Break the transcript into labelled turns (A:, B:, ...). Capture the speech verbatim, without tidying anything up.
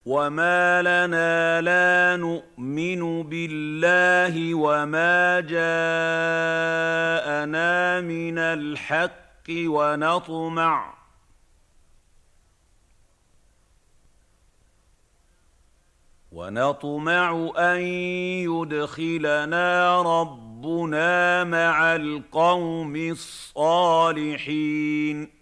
A: وَمَا لَنَا لَا نُؤْمِنُ بِاللَّهِ وَمَا جَاءَنَا مِنَ الْحَقِّ وَنَطْمَعُ وَنَطْمَعُ أَن يُدْخِلَنَا رَبُّنَا مَعَ الْقَوْمِ الصَّالِحِينَ